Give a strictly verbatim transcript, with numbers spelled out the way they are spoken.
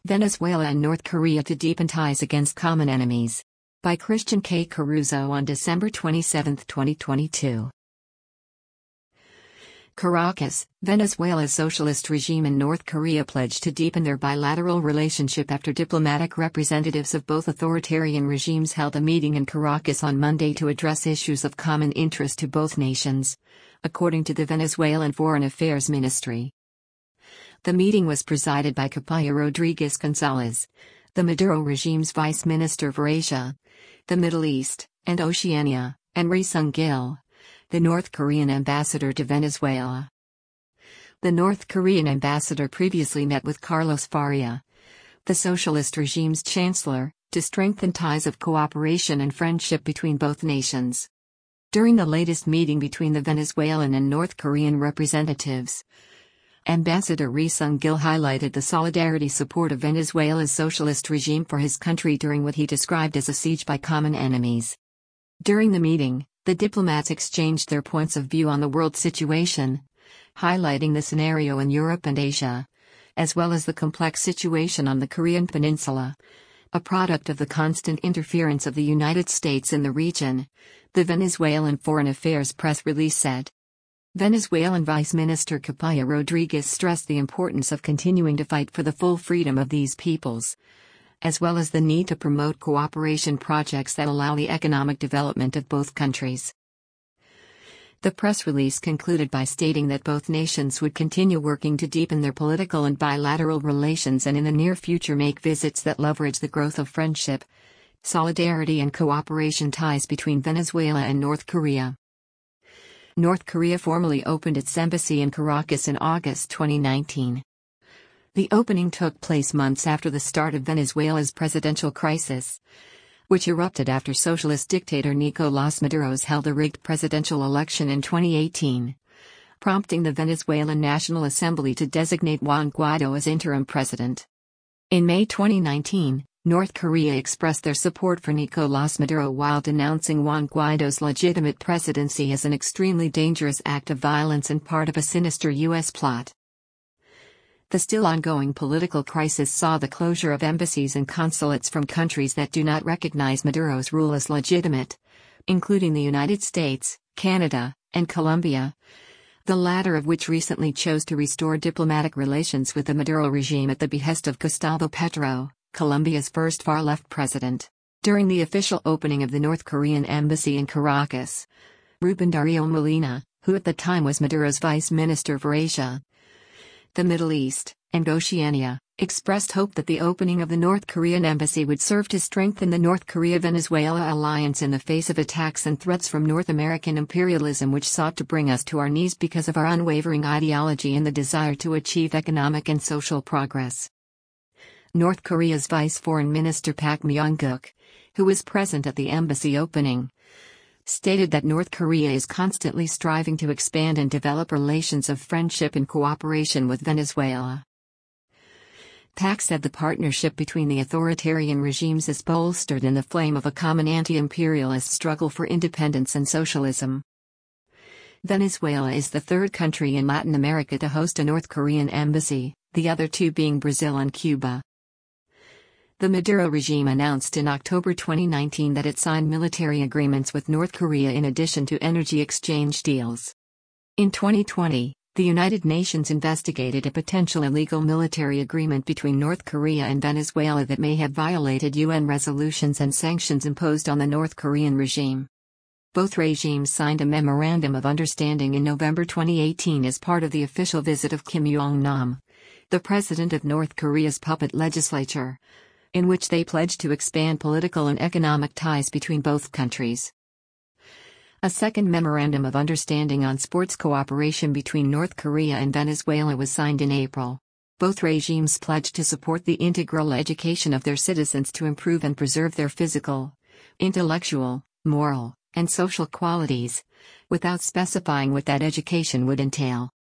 Venezuela and North Korea to deepen ties against common enemies. By Christian K. Caruso on December twenty-seventh, twenty twenty-two. Caracas, Venezuela's socialist regime and North Korea pledged to deepen their bilateral relationship after diplomatic representatives of both authoritarian regimes held a meeting in Caracas on Monday to address issues of common interest to both nations, according to the Venezuelan Foreign Affairs Ministry. The meeting was presided by Capaya Rodriguez Gonzalez, the Maduro regime's vice minister for Asia, the Middle East, and Oceania, and Ri Sung-gil, the North Korean ambassador to Venezuela. The North Korean ambassador previously met with Carlos Faria, the socialist regime's chancellor, to strengthen ties of cooperation and friendship between both nations. During the latest meeting between the Venezuelan and North Korean representatives, Ambassador Ri Sung-gil highlighted the solidarity support of Venezuela's socialist regime for his country during what he described as a siege by common enemies. During the meeting, the diplomats exchanged their points of view on the world situation, highlighting the scenario in Europe and Asia, as well as the complex situation on the Korean peninsula, a product of the constant interference of the United States in the region, the Venezuelan Foreign Affairs press release said. Venezuelan Vice Minister Capaya Rodriguez stressed the importance of continuing to fight for the full freedom of these peoples, as well as the need to promote cooperation projects that allow the economic development of both countries. The press release concluded by stating that both nations would continue working to deepen their political and bilateral relations and in the near future make visits that leverage the growth of friendship, solidarity and cooperation ties between Venezuela and North Korea. North Korea formally opened its embassy in Caracas in August twenty nineteen. The opening took place months after the start of Venezuela's presidential crisis, which erupted after socialist dictator Nicolás Maduro held a rigged presidential election in twenty eighteen, prompting the Venezuelan National Assembly to designate Juan Guaidó as interim president. In May twenty nineteen, North Korea expressed their support for Nicolás Maduro while denouncing Juan Guaidó's legitimate presidency as an extremely dangerous act of violence and part of a sinister U S plot. The still ongoing political crisis saw the closure of embassies and consulates from countries that do not recognize Maduro's rule as legitimate, including the United States, Canada, and Colombia, the latter of which recently chose to restore diplomatic relations with the Maduro regime at the behest of Gustavo Petro, Colombia's first far-left president. During the official opening of the North Korean embassy in Caracas, Ruben Dario Molina, who at the time was Maduro's vice minister for Asia, the Middle East, and Oceania, expressed hope that the opening of the North Korean embassy would serve to strengthen the North Korea-Venezuela alliance in the face of attacks and threats from North American imperialism which sought to bring us to our knees because of our unwavering ideology and the desire to achieve economic and social progress. North Korea's Vice Foreign Minister Pak Myung-guk, who was present at the embassy opening, stated that North Korea is constantly striving to expand and develop relations of friendship and cooperation with Venezuela. Pak said the partnership between the authoritarian regimes is bolstered in the flame of a common anti-imperialist struggle for independence and socialism. Venezuela is the third country in Latin America to host a North Korean embassy, the other two being Brazil and Cuba. The Maduro regime announced in October twenty nineteen that it signed military agreements with North Korea in addition to energy exchange deals. In twenty twenty, the United Nations investigated a potential illegal military agreement between North Korea and Venezuela that may have violated U N resolutions and sanctions imposed on the North Korean regime. Both regimes signed a memorandum of understanding in November twenty eighteen as part of the official visit of Kim Jong-nam, the president of North Korea's puppet legislature, in which they pledged to expand political and economic ties between both countries. A second memorandum of understanding on sports cooperation between North Korea and Venezuela was signed in April. Both regimes pledged to support the integral education of their citizens to improve and preserve their physical, intellectual, moral, and social qualities, without specifying what that education would entail.